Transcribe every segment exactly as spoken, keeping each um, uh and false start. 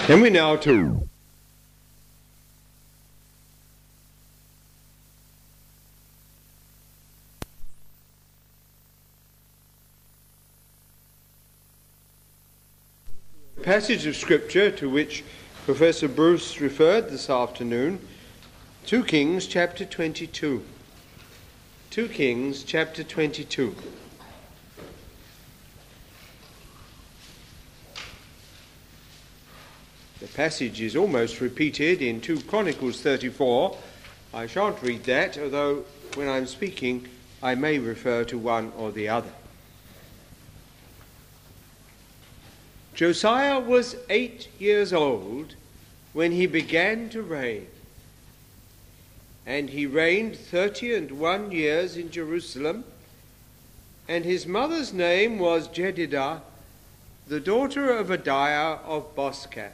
And we now to passage of Scripture to which Professor Bruce referred this afternoon, two Kings chapter twenty-two. two Kings chapter twenty-two. The passage is almost repeated in two Chronicles thirty-four. I shan't read that, although when I'm speaking I may refer to one or the other. Josiah was eight years old when he began to reign, and he reigned thirty and one years in Jerusalem, and his mother's name was Jedidah, the daughter of Adiah of Boscath.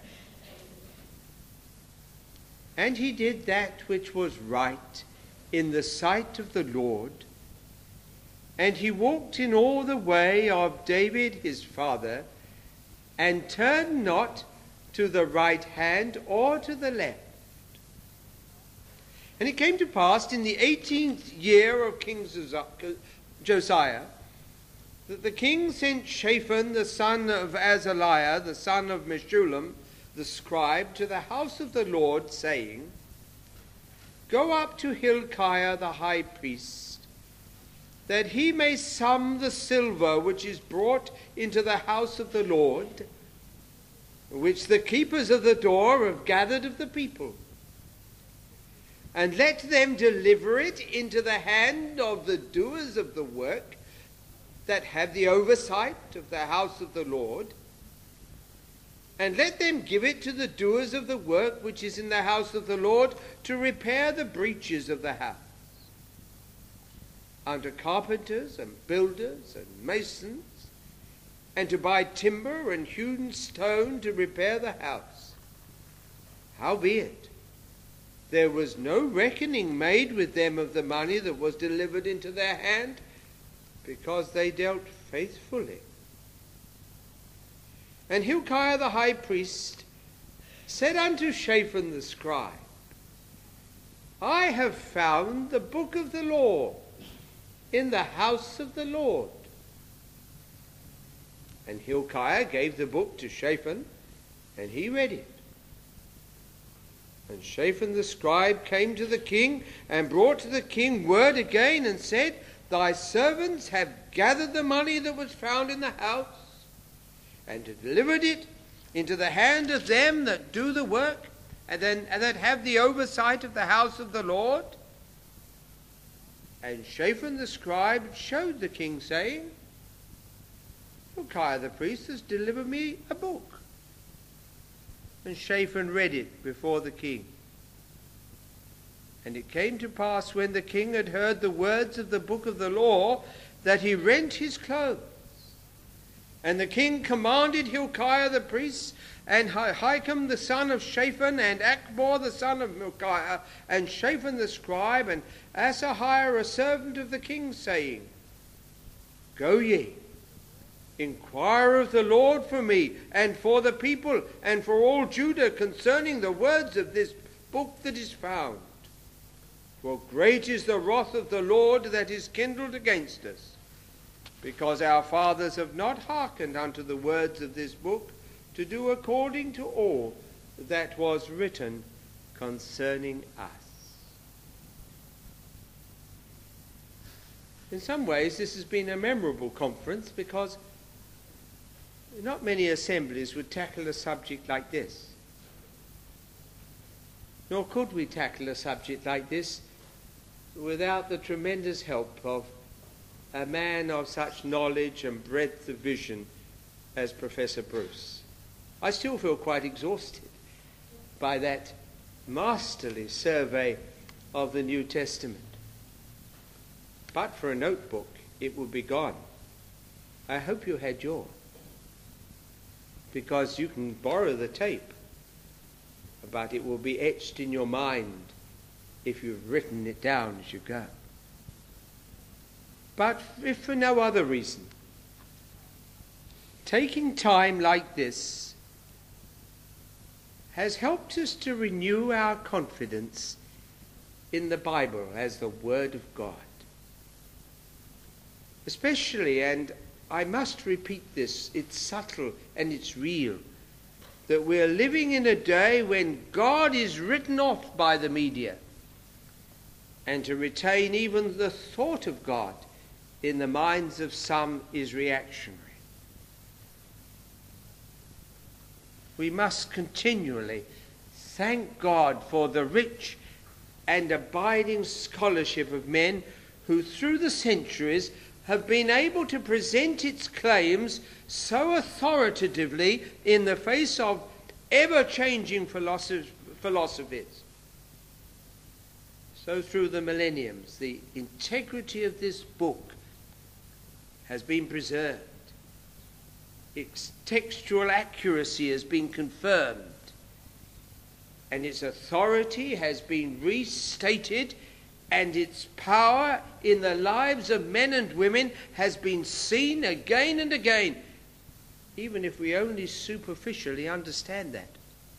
And he did that which was right in the sight of the Lord, and he walked in all the way of David his father, and turned not to the right hand or to the left. And it came to pass in the eighteenth year of King Josiah that the king sent Shaphan the son of Azaliah, the son of Meshullam, the scribe, to the house of the Lord, saying, Go up to Hilkiah the high priest, that he may sum the silver which is brought into the house of the Lord, which the keepers of the door have gathered of the people, and let them deliver it into the hand of the doers of the work that have the oversight of the house of the Lord, and let them give it to the doers of the work which is in the house of the Lord, to repair the breaches of the house, unto carpenters and builders and masons, and to buy timber and hewn stone to repair the house. Howbeit, there was no reckoning made with them of the money that was delivered into their hand, because they dealt faithfully. And Hilkiah the high priest said unto Shaphan the scribe, I have found the book of the law in the house of the Lord. And Hilkiah gave the book to Shaphan, and he read it. And Shaphan the scribe came to the king, and brought to the king word again, and said, Thy servants have gathered the money that was found in the house, and delivered it into the hand of them that do the work, and, then, and that have the oversight of the house of the Lord. And Shaphan the scribe showed the king, saying, Hilkiah the priest has delivered me a book. And Shaphan read it before the king. And it came to pass, when the king had heard the words of the book of the law, that he rent his clothes. And the king commanded Hilkiah the priest, and Ahikam the son of Shaphan, and Achbor the son of Hilkiah, and Shaphan the scribe, and Asahiah a servant of the king, saying, Go ye, inquire of the Lord for me, and for the people, and for all Judah, concerning the words of this book that is found. For great is the wrath of the Lord that is kindled against us, because our fathers have not hearkened unto the words of this book, to do according to all that was written concerning us. In some ways, this has been a memorable conference, because not many assemblies would tackle a subject like this. Nor could we tackle a subject like this without the tremendous help of a man of such knowledge and breadth of vision as Professor Bruce. I still feel quite exhausted by that masterly survey of the New Testament. But for a notebook, it would be gone. I hope you had yours, because you can borrow the tape, but it will be etched in your mind if you've written it down as you go. But if for no other reason, taking time like this has helped us to renew our confidence in the Bible as the Word of God. Especially, and I must repeat this, it's subtle and it's real, that we're living in a day when God is written off by the media, and to retain even the thought of God in the minds of some is reactionary. We must continually thank God for the rich and abiding scholarship of men who through the centuries have been able to present its claims so authoritatively in the face of ever-changing philosoph- philosophies. So through the millenniums, the integrity of this book has been preserved. Its textual accuracy has been confirmed, and its authority has been restated, and its power in the lives of men and women has been seen again and again, even if we only superficially understand that.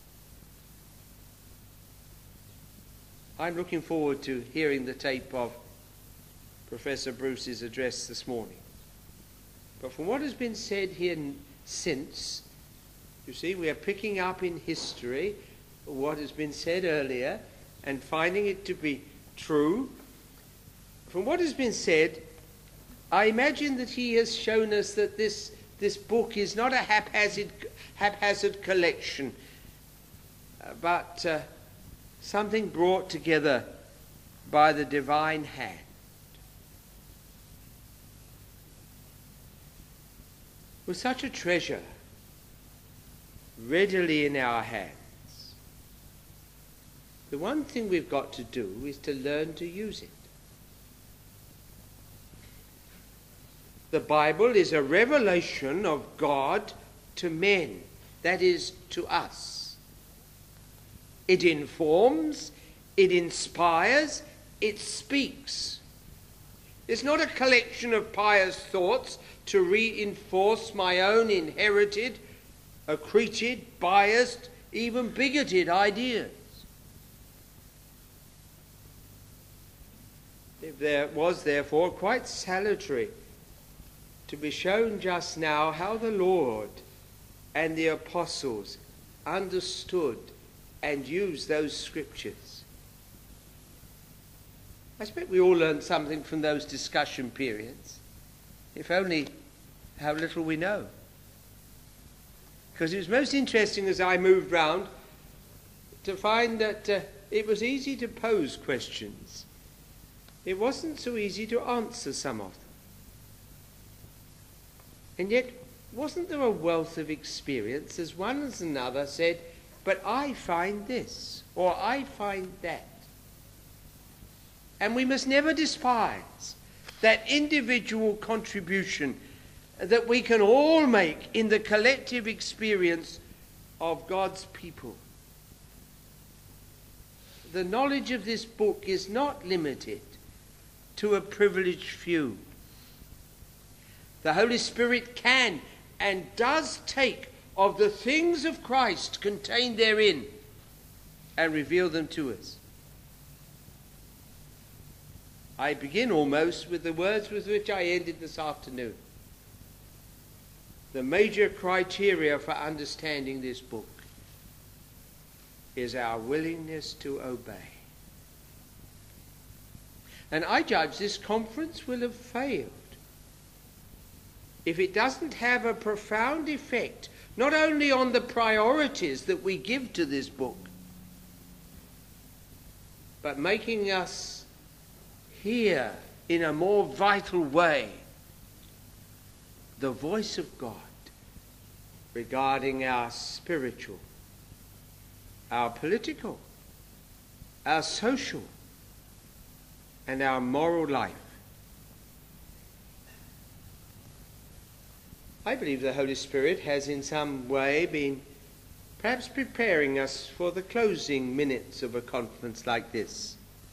I'm looking forward to hearing the tape of Professor Bruce's address this morning. But from what has been said here since, you see, we are picking up in history what has been said earlier and finding it to be true. From what has been said, I imagine that he has shown us that this, this book is not a haphazard, haphazard collection, uh, but uh, something brought together by the divine hand. With such a treasure readily in our hands, the one thing we've got to do is to learn to use it. The Bible is a revelation of God to men, that is, to us. It informs, it inspires, it speaks. It's not a collection of pious thoughts to reinforce my own inherited, accreted, biased, even bigoted ideas. If there was therefore quite salutary to be shown just now how the Lord and the apostles understood and used those scriptures. I expect we all learned something from those discussion periods, if only how little we know. Because it was most interesting as I moved round to find that uh, it was easy to pose questions. It wasn't so easy to answer some of them. And yet, wasn't there a wealth of experience as one as another said, but I find this, or I find that. And we must never despise that individual contribution that we can all make in the collective experience of God's people. The knowledge of this book is not limited to a privileged few. The Holy Spirit can and does take of the things of Christ contained therein and reveal them to us. I begin almost with the words with which I ended this afternoon. The major criteria for understanding this book is our willingness to obey. And I judge this conference will have failed if it doesn't have a profound effect, not only on the priorities that we give to this book, but making us hear in a more vital way the voice of God regarding our spiritual, our political, our social, and our moral life. I believe the Holy Spirit has in some way been perhaps preparing us for the closing minutes of a conference like this,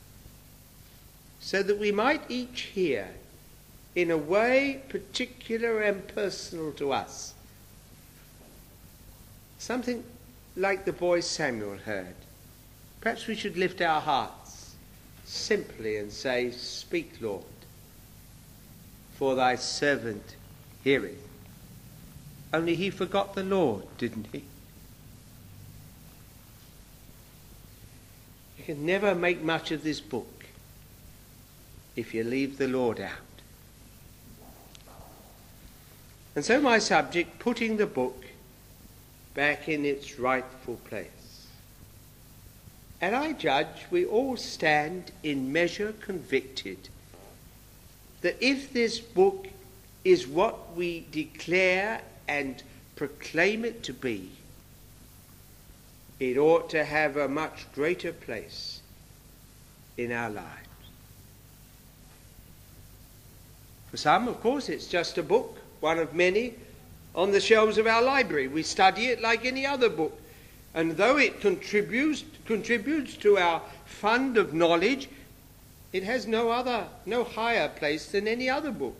so that we might each hear, in a way particular and personal to us, something like the boy Samuel heard, perhaps we should lift our hearts simply and say, "Speak, Lord, for thy servant heareth." Only he forgot the Lord, didn't he? You can never make much of this book if you leave the Lord out. And so my subject, putting the book back in its rightful place. And I judge we all stand in measure convicted that if this book is what we declare and proclaim it to be, it ought to have a much greater place in our lives. For some, of course, it's just a book, one of many on the shelves of our library. We study it like any other book. And though it contributes, contributes to our fund of knowledge, it has no other, no higher place than any other book.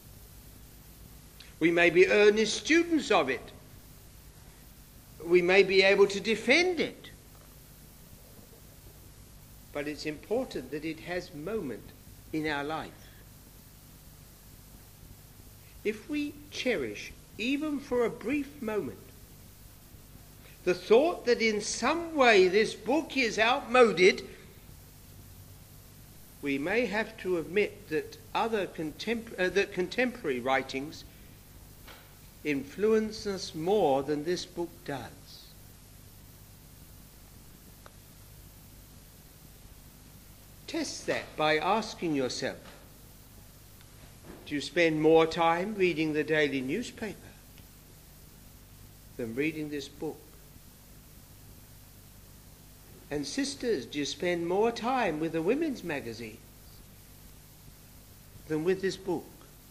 We may be earnest students of it. We may be able to defend it. But it's important that it has moment in our life. If we cherish, even for a brief moment, the thought that in some way this book is outmoded, we may have to admit that other contempor- uh, that contemporary writings influence us more than this book does. Test that by asking yourself, do you spend more time reading the daily newspaper than reading this book? And sisters, do you spend more time with the women's magazines than with this book?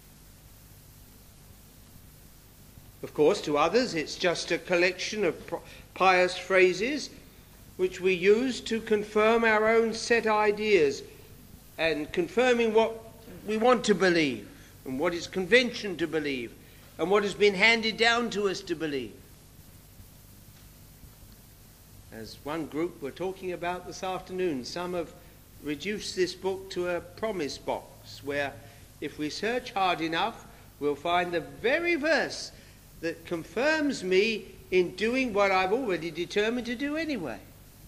Of course, to others, it's just a collection of pious phrases which we use to confirm our own set ideas and confirming what we want to believe and what is convention to believe and what has been handed down to us to believe. As one group were talking about this afternoon, some have reduced this book to a promise box where if we search hard enough, we'll find the very verse that confirms me in doing what I've already determined to do anyway.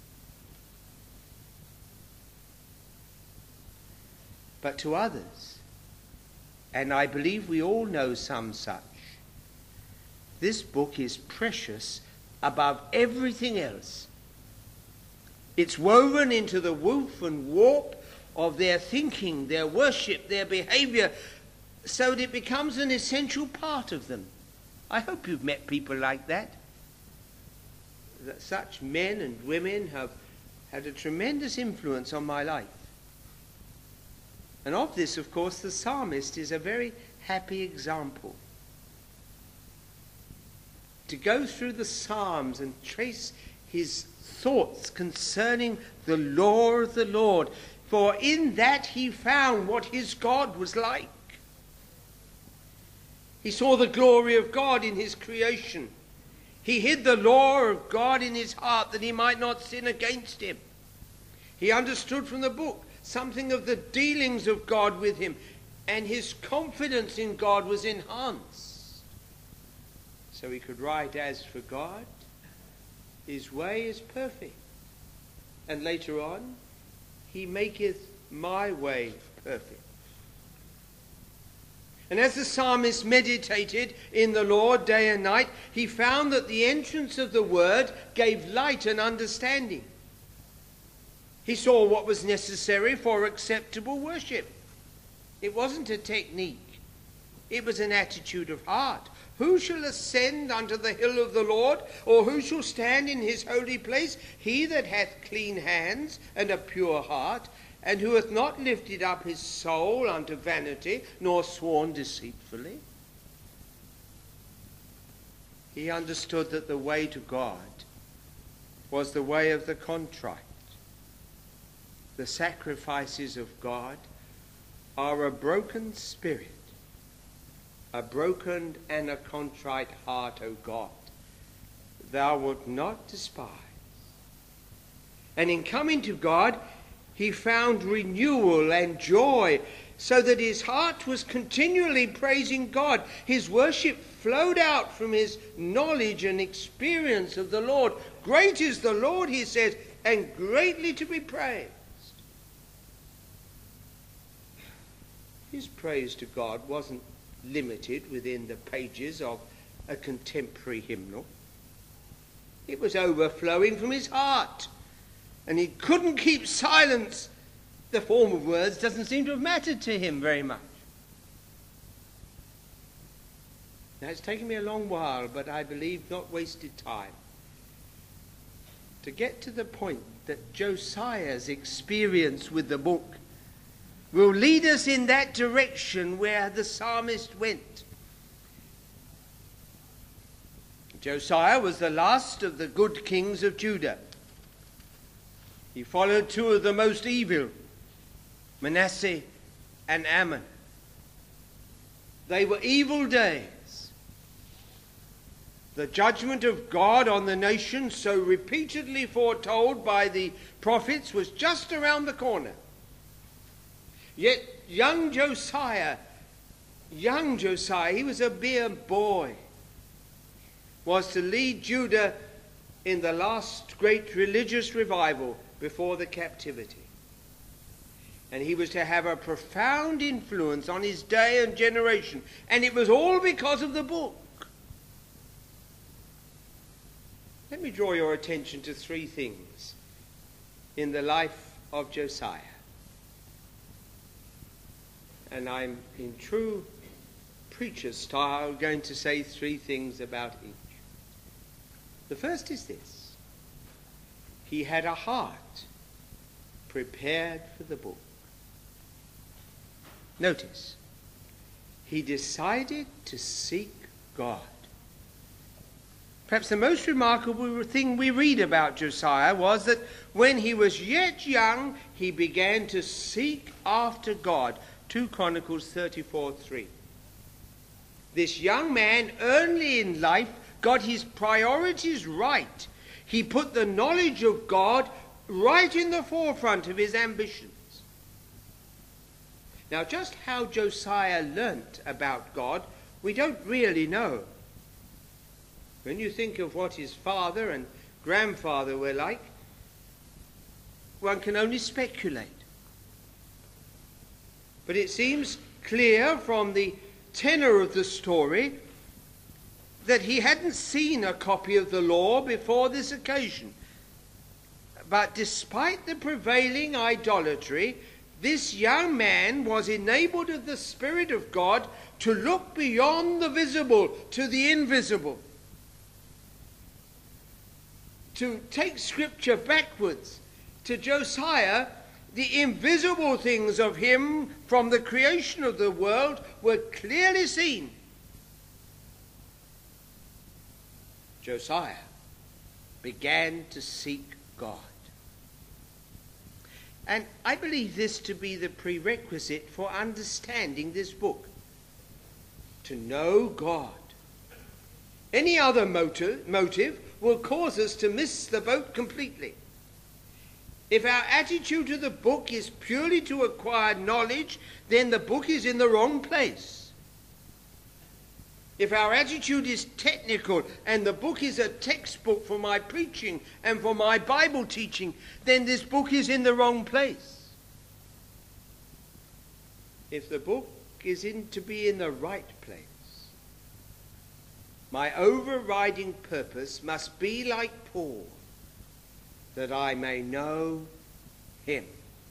But to others, and I believe we all know some such, this book is precious above everything else. It's woven into the woof and warp of their thinking, their worship, their behavior, so that it becomes an essential part of them. I hope you've met people like that. That such men and women have had a tremendous influence on my life. And of this, of course, the psalmist is a very happy example. To go through the Psalms and trace his thoughts concerning the law of the Lord, for in that he found what his God was like. He saw the glory of God in his creation. He hid the law of God in his heart that he might not sin against him. He understood from the book something of the dealings of God with him, and his confidence in God was enhanced. So he could write, "As for God, his way is perfect." And later on, "He maketh my way perfect." And as the psalmist meditated in the Lord day and night, he found that the entrance of the word gave light and understanding. He saw what was necessary for acceptable worship. It wasn't a technique. It was an attitude of heart. Who shall ascend unto the hill of the Lord, or who shall stand in his holy place? He that hath clean hands and a pure heart, and who hath not lifted up his soul unto vanity, nor sworn deceitfully. He understood that the way to God was the way of the contrite. The sacrifices of God are a broken spirit, a broken and a contrite heart, O God. thou wilt not despise. And in coming to God, he found renewal and joy, so that his heart was continually praising God. His worship flowed out from his knowledge and experience of the Lord. Great is the Lord, he says, and greatly to be praised. His praise to God wasn't limited within the pages of a contemporary hymnal. It was overflowing from his heart, and he couldn't keep silence. The form of words doesn't seem to have mattered to him very much. Now, it's taken me a long while, but I believe not wasted time, to get to the point that Josiah's experience with the book will lead us in that direction where the psalmist went. Josiah was the last of the good kings of Judah. He followed two of the most evil, Manasseh and Ammon. They were evil days. The judgment of God on the nation, so repeatedly foretold by the prophets, was just around the corner. Yet young Josiah, young Josiah, he was a mere boy, was to lead Judah in the last great religious revival before the captivity. And he was to have a profound influence on his day and generation. And it was all because of the book. Let me draw your attention to three things in the life of Josiah. And I'm, in true preacher style, going to say three things about each. The first is this: he had a heart prepared for the book. Notice, he decided to seek God. Perhaps the most remarkable thing we read about Josiah was that when he was yet young, he began to seek after God. Second Chronicles thirty-four three. This young man early in life got his priorities right. He put the knowledge of God right in the forefront of his ambitions. Now, just how Josiah learnt about God, we don't really know. When you think of what his father and grandfather were like, one can only speculate. But it seems clear from the tenor of the story that he hadn't seen a copy of the law before this occasion. But despite the prevailing idolatry, this young man was enabled of the Spirit of God to look beyond the visible to the invisible, to take Scripture backwards. To Josiah, the invisible things of him from the creation of the world were clearly seen. Josiah began to seek God. And I believe this to be the prerequisite for understanding this book. To know God. Any other motive, motive will cause us to miss the boat completely. If our attitude to the book is purely to acquire knowledge, then the book is in the wrong place. If our attitude is technical and the book is a textbook for my preaching and for my Bible teaching, then this book is in the wrong place. If the book is in to be in the right place, my overriding purpose must be like Paul, that I may know him.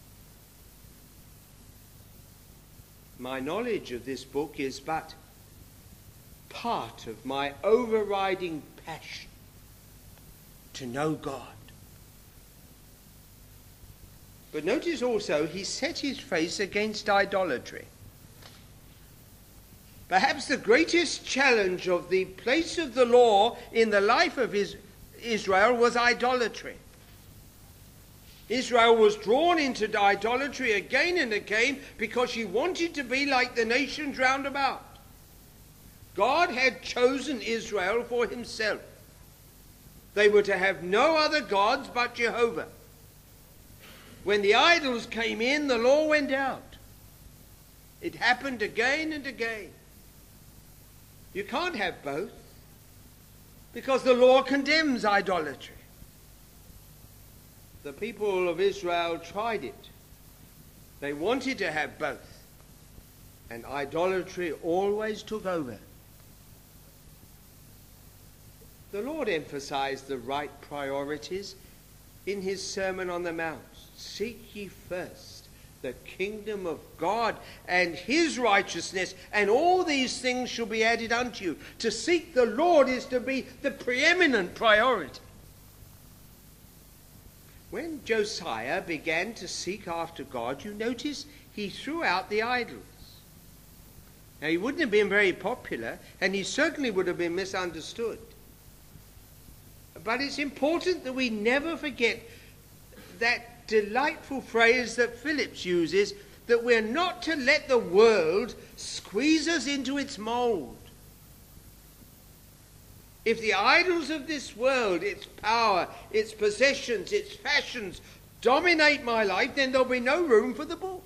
My knowledge of this book is but part of my overriding passion to know God. But notice also, he set his face against idolatry. Perhaps the greatest challenge of the place of the law in the life of his Israel was idolatry. Israel was drawn into idolatry again and again because she wanted to be like the nations round about. God had chosen Israel for himself. They were to have no other gods but Jehovah. When the idols came in, the law went out. It happened again and again. You can't have both, because the law condemns idolatry. The people of Israel tried it. They wanted to have both, and idolatry always took over. The Lord emphasized the right priorities in his Sermon on the Mount. Seek ye first the kingdom of God and his righteousness, and all these things shall be added unto you. To seek the Lord is to be the preeminent priority. When Josiah began to seek after God, you notice he threw out the idols. Now, he wouldn't have been very popular, and he certainly would have been misunderstood. But it's important that we never forget that delightful phrase that Phillips uses, that we're not to let the world squeeze us into its mold. If the idols of this world, its power, its possessions, its fashions, dominate my life, then there'll be no room for the book.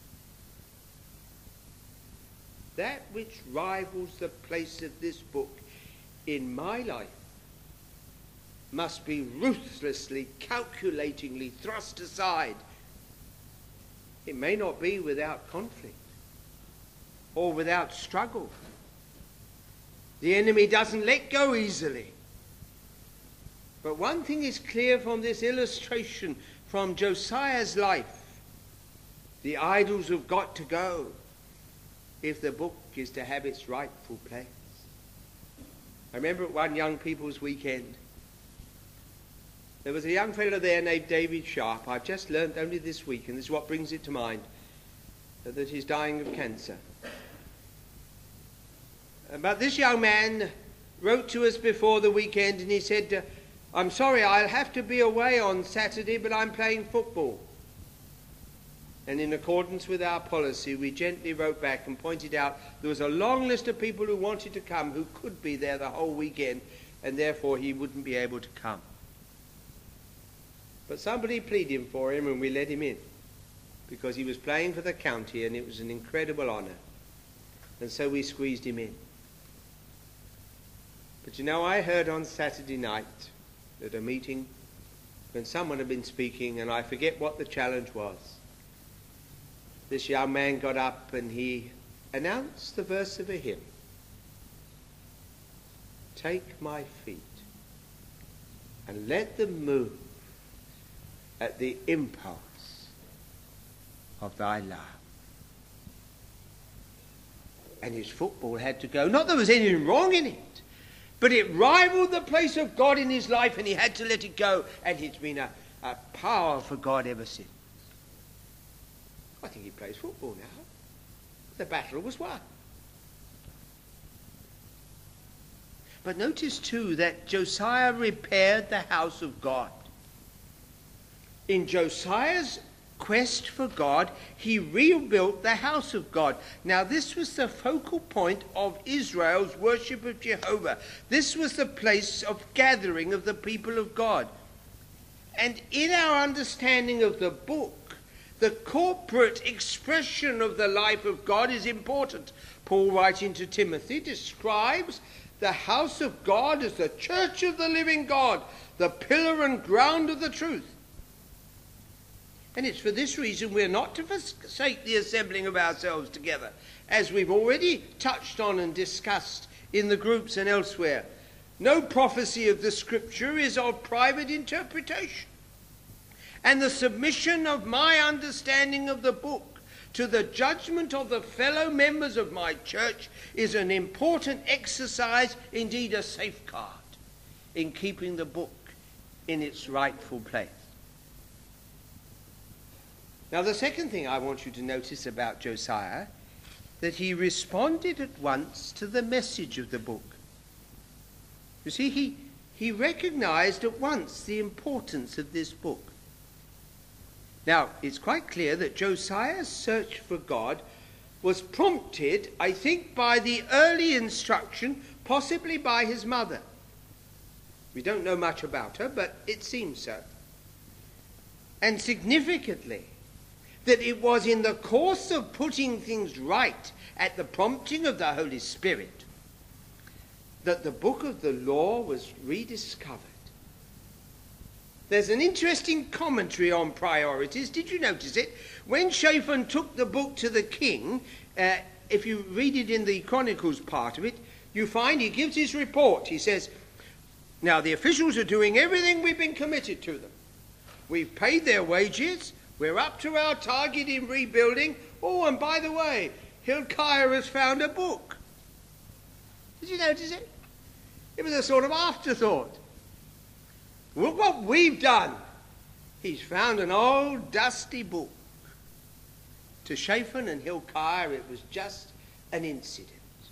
That which rivals the place of this book in my life must be ruthlessly, calculatingly thrust aside. It may not be without conflict or without struggle. The enemy doesn't let go easily. But one thing is clear from this illustration from Josiah's life: the idols have got to go if the book is to have its rightful place. I remember at one young people's weekend, there was a young fellow there named David Sharp. I've just learnt only this week, and this is what brings it to mind, that he's dying of cancer. But this young man wrote to us before the weekend, and he said, I'm sorry, I'll have to be away on Saturday, but I'm playing football. And in accordance with our policy, we gently wrote back and pointed out there was a long list of people who wanted to come who could be there the whole weekend, and therefore he wouldn't be able to come. But somebody pleaded for him, and we let him in, because he was playing for the county, and it was an incredible honour. And so we squeezed him in. But you know, I heard on Saturday night at a meeting when someone had been speaking, and I forget what the challenge was. This young man got up and he announced the verse of a hymn. Take my feet and let them move at the impulse of thy love. And his football had to go. Not that there was anything wrong in it, but it rivaled the place of God in his life, and he had to let it go. And it's been a, a power for God ever since. I think he plays football now. The battle was won. But notice too that Josiah repaired the house of God. In Josiah's quest for God, he rebuilt the house of God. Now, this was the focal point of Israel's worship of Jehovah. This was the place of gathering of the people of God. And in our understanding of the book, the corporate expression of the life of God is important. Paul, writing to Timothy, describes the house of God as the church of the living God, the pillar and ground of the truth. And it's for this reason we're not to forsake the assembling of ourselves together, as we've already touched on and discussed in the groups and elsewhere. No prophecy of the Scripture is of private interpretation. And the submission of my understanding of the book to the judgment of the fellow members of my church is an important exercise, indeed a safeguard, in keeping the book in its rightful place. Now, the second thing I want you to notice about Josiah, that he responded at once to the message of the book. You see, he, he recognized at once the importance of this book. Now, it's quite clear that Josiah's search for God was prompted, I think, by the early instruction, possibly by his mother. We don't know much about her, but it seems so. And significantly, that it was in the course of putting things right at the prompting of the Holy Spirit that the book of the law was rediscovered. There's an interesting commentary on priorities. Did you notice it? When Shaphan took the book to the king, uh, if you read it in the Chronicles part of it, you find he gives his report. He says, now the officials are doing everything we've been committed to them. We've paid their wages. We're up to our target in rebuilding. Oh, and by the way, Hilkiah has found a book. Did you notice it? It was a sort of afterthought. Look what we've done. He's found an old dusty book. To Shaphan and Hilkiah, it was just an incident.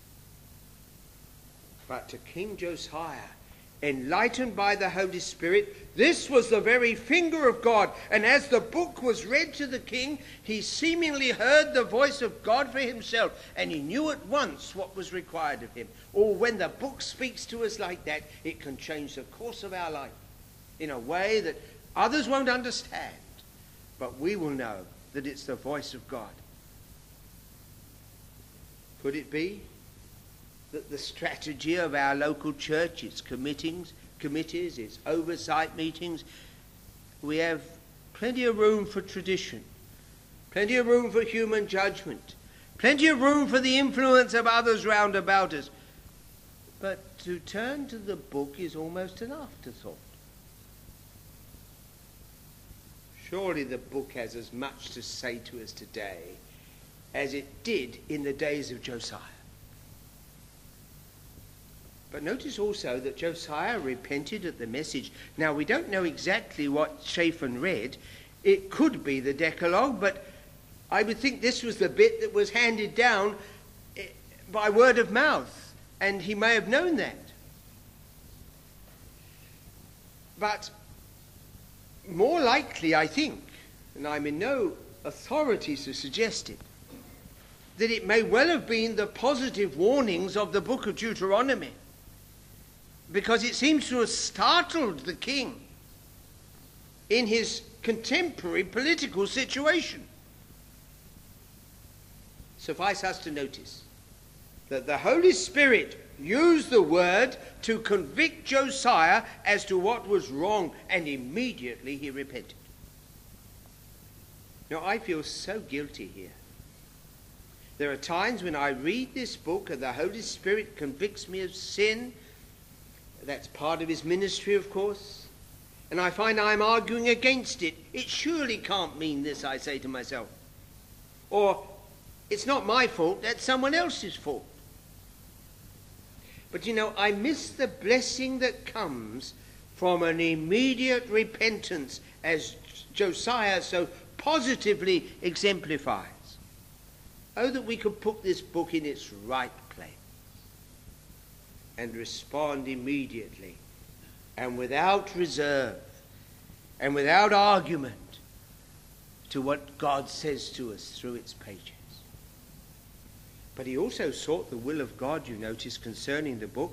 But to King Josiah, enlightened by the Holy Spirit, this was the very finger of God. And as the book was read to the king, he seemingly heard the voice of God for himself, and he knew at once what was required of him. Or when the book speaks to us like that, it can change the course of our life in a way that others won't understand, but we will know that it's the voice of God. Could it be that the strategy of our local church, its committees, committees, its oversight meetings, we have plenty of room for tradition, plenty of room for human judgment, plenty of room for the influence of others round about us. But to turn to the book is almost an afterthought. Surely the book has as much to say to us today as it did in the days of Josiah. But notice also that Josiah repented at the message. Now, we don't know exactly what Shaphan read. It could be the Decalogue, but I would think this was the bit that was handed down by word of mouth, and he may have known that. But more likely, I think, and I'm in no authority to suggest it, that it may well have been the positive warnings of the book of Deuteronomy, because it seems to have startled the king in his contemporary political situation. Suffice us to notice that the Holy Spirit used the word to convict Josiah as to what was wrong, and immediately he repented. Now, I feel so guilty here. There are times when I read this book and the Holy Spirit convicts me of sin. That's part of his ministry, of course. And I find I'm arguing against it. It surely can't mean this, I say to myself. Or, it's not my fault, that's someone else's fault. But you know, I miss the blessing that comes from an immediate repentance, as Josiah so positively exemplifies. Oh, that we could put this book in its right place and respond immediately and without reserve and without argument to what God says to us through its pages. But he also sought the will of God, you notice, concerning the book.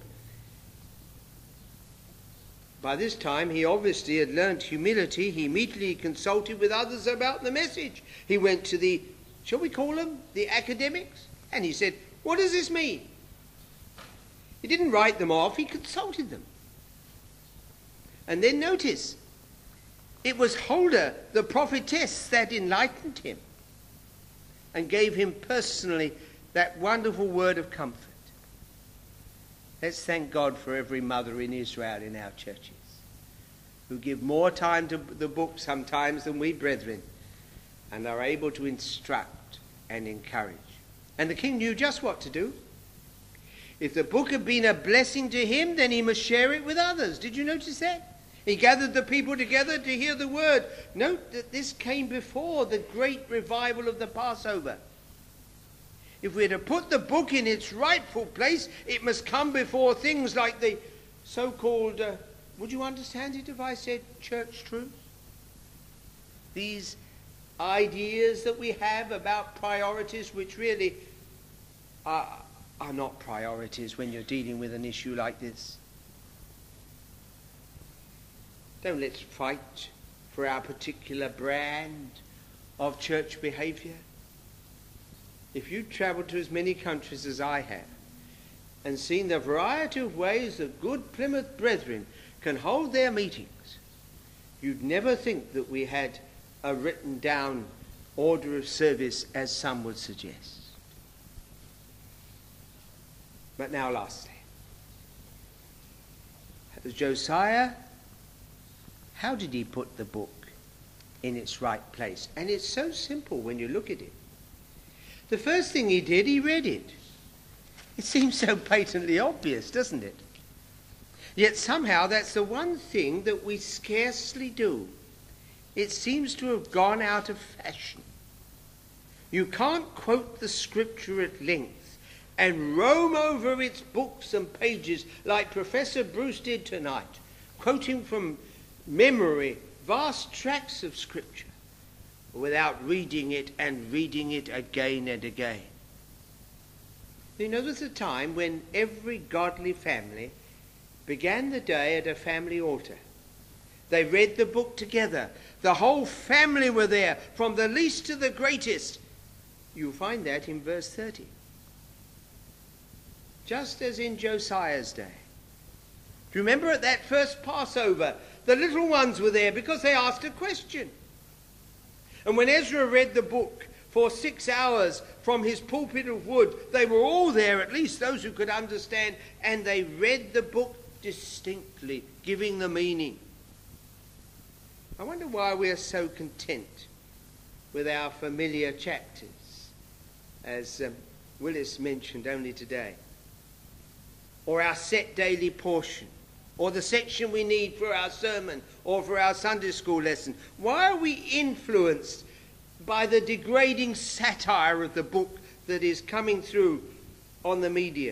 By this time, he obviously had learnt humility. He immediately consulted with others about the message. He went to the, shall we call them, the academics, and he said, what does this mean? He didn't write them off, he consulted them. And then notice, it was Huldah, the prophetess, that enlightened him and gave him personally that wonderful word of comfort. Let's thank God for every mother in Israel in our churches who give more time to the book sometimes than we brethren and are able to instruct and encourage. And the king knew just what to do. If the book had been a blessing to him, then he must share it with others. Did you notice that? He gathered the people together to hear the word. Note that this came before the great revival of the Passover. If we're to put the book in its rightful place, it must come before things like the so-called, uh, would you understand it if I said church truth? These ideas that we have about priorities, which really are, are not priorities when you're dealing with an issue like this. Don't let's fight for our particular brand of church behaviour. If you travel to as many countries as I have and seen the variety of ways that good Plymouth brethren can hold their meetings, you'd never think that we had a written down order of service as some would suggest. But now lastly, Josiah, how did he put the book in its right place? And it's so simple when you look at it. The first thing he did, he read it. It seems so patently obvious, doesn't it? Yet somehow that's the one thing that we scarcely do. It seems to have gone out of fashion. You can't quote the scripture at length and roam over its books and pages like Professor Bruce did tonight, quoting from memory vast tracts of scripture without reading it and reading it again and again. You know, there's a time when every godly family began the day at a family altar. They read the book together. The whole family were there, from the least to the greatest. You'll find that in verse thirty. Just as in Josiah's day. Do you remember at that first Passover, the little ones were there because they asked a question. And when Ezra read the book for six hours from his pulpit of wood, they were all there, at least those who could understand, and they read the book distinctly, giving the meaning. I wonder why we are so content with our familiar chapters, as um, Willis mentioned only today, or our set daily portion, or the section we need for our sermon or for our Sunday school lesson. Why are we influenced by the degrading satire of the book that is coming through on the media?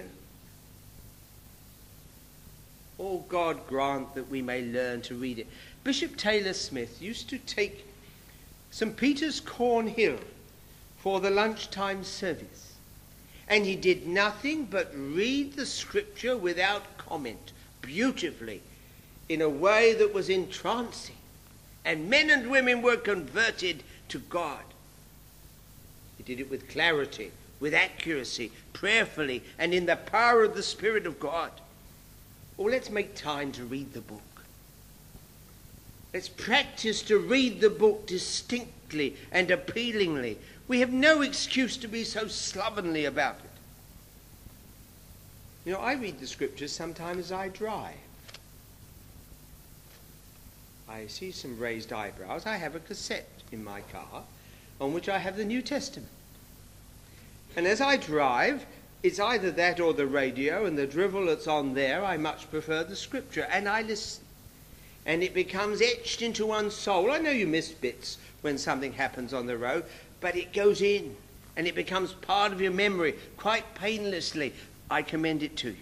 Oh, God grant that we may learn to read it. Bishop Taylor Smith used to take Saint Peter's Cornhill for the lunchtime service, and he did nothing but read the scripture without comment, beautifully, in a way that was entrancing, and men and women were converted to God. He did it with clarity, with accuracy, prayerfully, and in the power of the Spirit of God. Oh, let's make time to read the book. Let's practice to read the book distinctly and appealingly. We have no excuse to be so slovenly about it. You know, I read the scriptures sometimes as I drive. I see some raised eyebrows. I have a cassette in my car on which I have the New Testament. And as I drive, it's either that or the radio, and the drivel that's on there, I much prefer the scripture, and I listen. And it becomes etched into one's soul. I know you miss bits when something happens on the road, but it goes in, and it becomes part of your memory quite painlessly. I commend it to you.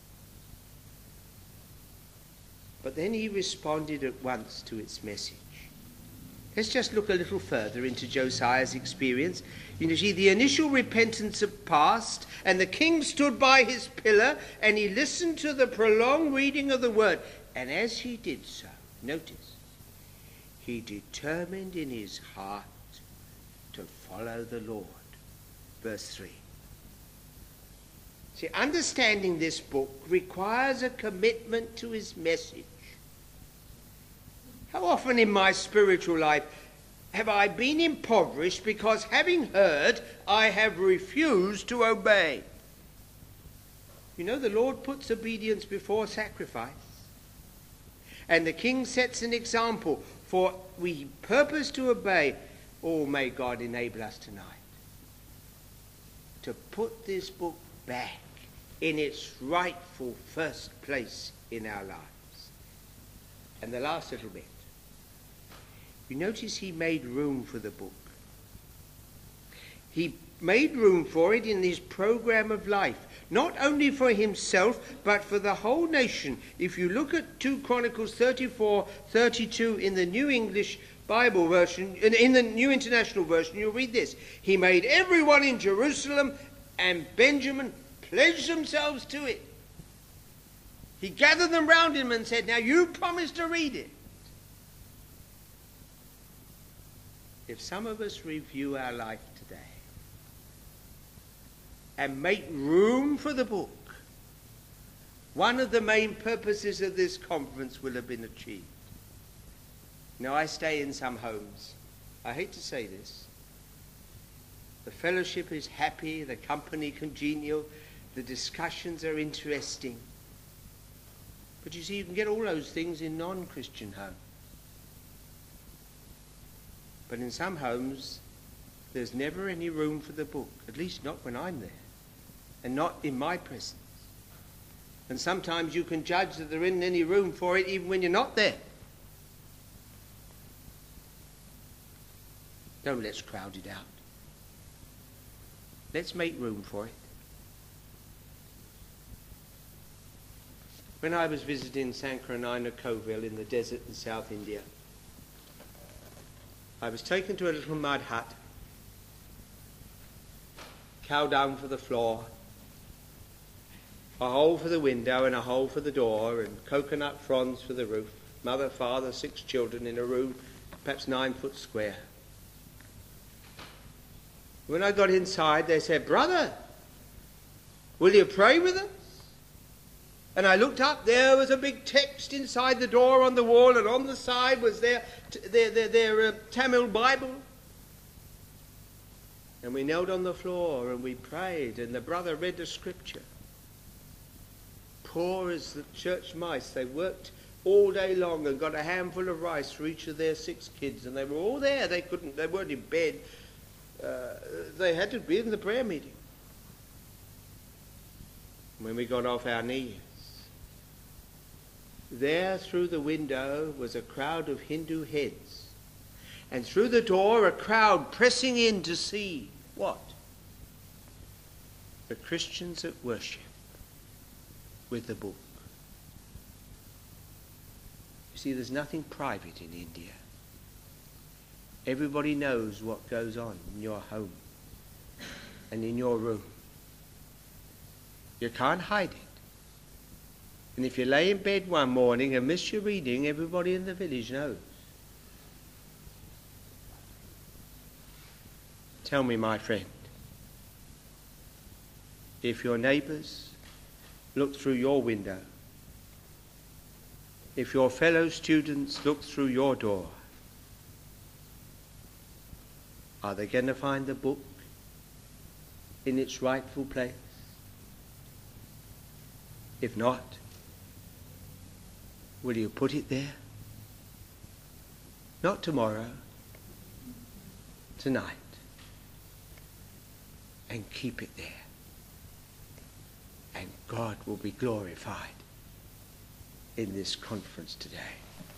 But then he responded at once to its message. Let's just look a little further into Josiah's experience. You see, the initial repentance had passed, and the king stood by his pillar, and he listened to the prolonged reading of the word. And as he did so, notice, he determined in his heart to follow the Lord. Verse three. See, understanding this book requires a commitment to his message. How often in my spiritual life have I been impoverished because, having heard, I have refused to obey? You know, the Lord puts obedience before sacrifice. And the king sets an example, for we purpose to obey. Oh, may God enable us tonight to put this book back in its rightful first place in our lives. And the last little bit. You notice he made room for the book. He made room for it in his program of life, not only for himself, but for the whole nation. If you look at Second Chronicles thirty-four thirty-two in the New English Bible version, in the New International Version, you'll read this. He made everyone in Jerusalem and Benjamin pledge themselves to it. He gathered them round him and said, now you promise to read it. if some of us review our life today and make room for the book, one of the main purposes of this conference will have been achieved. Now, I stay in some homes. I hate to say this. The fellowship is happy, the company congenial, the discussions are interesting. But you see, you can get all those things in non-Christian homes. But in some homes, there's never any room for the book, at least not when I'm there, and not in my presence. And sometimes you can judge that there isn't any room for it even when you're not there. Don't let's crowd it out. Let's make room for it. When I was visiting Sankaranina Coville in the desert in South India, I was taken to a little mud hut, cow dung for the floor, a hole for the window and a hole for the door, and coconut fronds for the roof. Mother, father, six children in a room, perhaps nine foot square. When I got inside, they said, "Brother, will you pray with us?" And I looked up, there was a big text inside the door on the wall, and on the side was their, their, their, their uh, Tamil Bible. And we knelt on the floor and we prayed, and the brother read the scripture. Poor as the church mice, they worked all day long and got a handful of rice for each of their six kids, and they were all there. They couldn't, they weren't in bed. Uh, they had to be in the prayer meeting. When we got off our knees, there through the window was a crowd of Hindu heads, and through the door a crowd pressing in to see what? The Christians at worship with the book. You see, there's nothing private in India. Everybody knows what goes on in your home and in your room. You can't hide it. And if you lay in bed one morning and miss your reading, everybody in the village knows. Tell me, my friend, if your neighbours look through your window, if your fellow students look through your door, are they going to find the book in its rightful place? If not, will you put it there? Not tomorrow, tonight. And keep it there. And God will be glorified in this conference today.